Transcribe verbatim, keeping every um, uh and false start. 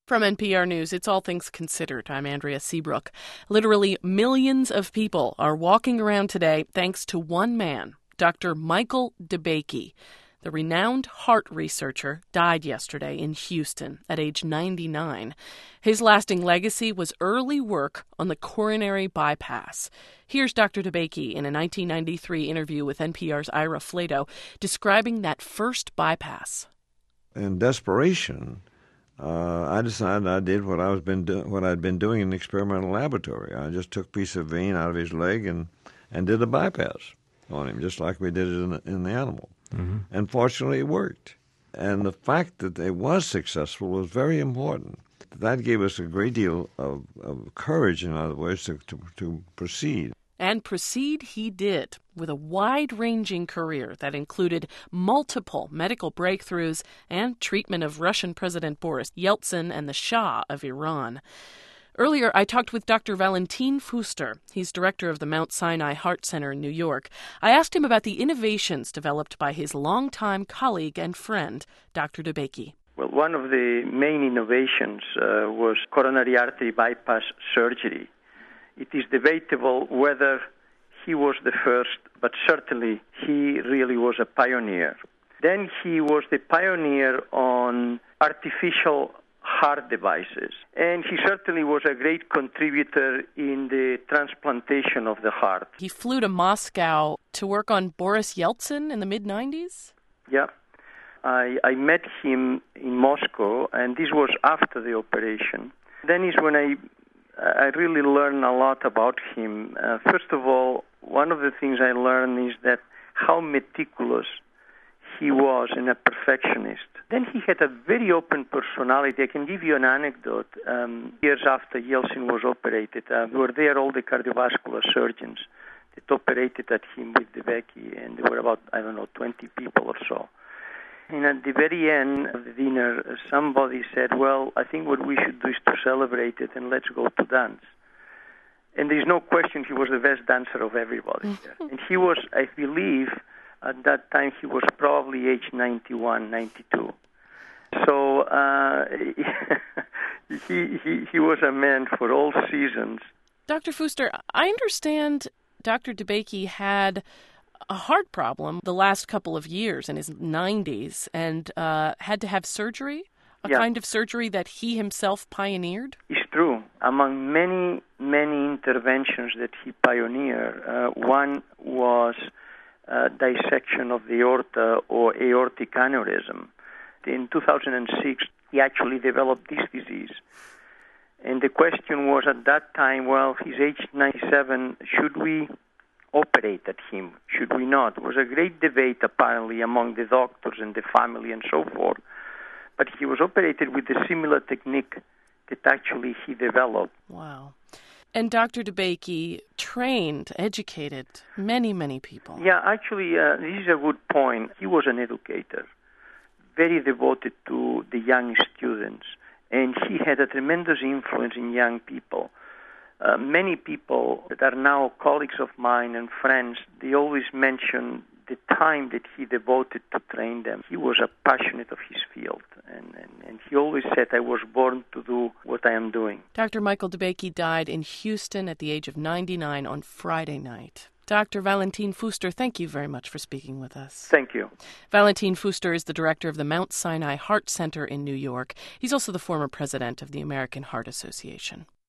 From N P R News, it's All Things Considered. I'm Andrea Seabrook. Literally millions of people are walking around today thanks to one man, Doctor Michael DeBakey. The renowned heart researcher died yesterday in Houston at age ninety-nine. His lasting legacy was early work on the coronary bypass. Here's Doctor DeBakey in a nineteen ninety-three interview with N P R's Ira Flatow describing that first bypass. In desperation, uh, I decided I did what I was been do- what I'd been doing in the experimental laboratory. I just took a piece of vein out of his leg and, and did a bypass on him, just like we did it in the, in the animal. Mm-hmm. And fortunately, it worked. And the fact that it was successful was very important. That gave us a great deal of, of courage, in other words, to, to, to proceed. And proceed he did, with a wide-ranging career that included multiple medical breakthroughs and treatment of Russian President Boris Yeltsin and the Shah of Iran. Earlier, I talked with Doctor Valentin Fuster. He's director of the Mount Sinai Heart Center in New York. I asked him about the innovations developed by his longtime colleague and friend, Doctor DeBakey. Well, one of the main innovations uh, was coronary artery bypass surgery. It is debatable whether he was the first, but certainly he really was a pioneer. Then he was the pioneer on artificial heart devices, and he certainly was a great contributor in the transplantation of the heart. He flew to Moscow to work on Boris Yeltsin in the mid nineties? Yeah. I, I met him in Moscow, and this was after the operation. Then is when I I really learned a lot about him. Uh, first of all, one of the things I learned is that how meticulous he was and a perfectionist. Then he had a very open personality. I can give you an anecdote. Um, years after Yeltsin was operated, uh, we were there, all the cardiovascular surgeons that operated at him with DeBakey, and there were about, I don't know, twenty people or so. And at the very end of the dinner, somebody said, well, I think what we should do is to celebrate it and let's go to dance. And there's no question he was the best dancer of everybody there. And he was, I believe, at that time he was probably age ninety-one, ninety-two. So uh, he, he, he was a man for all seasons. Doctor Fuster, I understand Doctor DeBakey had a heart problem the last couple of years in his nineties and uh, had to have surgery, a yeah. kind of surgery that he himself pioneered? It's true. Among many, many interventions that he pioneered, uh, one was uh, dissection of the aorta or aortic aneurysm. In two thousand six, he actually developed this disease. And the question was at that time, well, he's age ninety-seven, should we operate at him? Should we not? It was a great debate, apparently, among the doctors and the family and so forth. But he was operated with a similar technique that actually he developed. Wow. And Doctor DeBakey trained, educated many, many people. Yeah, actually, uh, this is a good point. He was an educator, very devoted to the young students, and he had a tremendous influence in young people. Uh, many people that are now colleagues of mine and friends, they always mention the time that he devoted to train them. He was a passionate of his field, and, and, and he always said, I was born to do what I am doing. Doctor Michael DeBakey died in Houston at the age of ninety-nine on Friday night. Doctor Valentin Fuster, thank you very much for speaking with us. Thank you. Valentin Fuster is the director of the Mount Sinai Heart Center in New York. He's also the former president of the American Heart Association.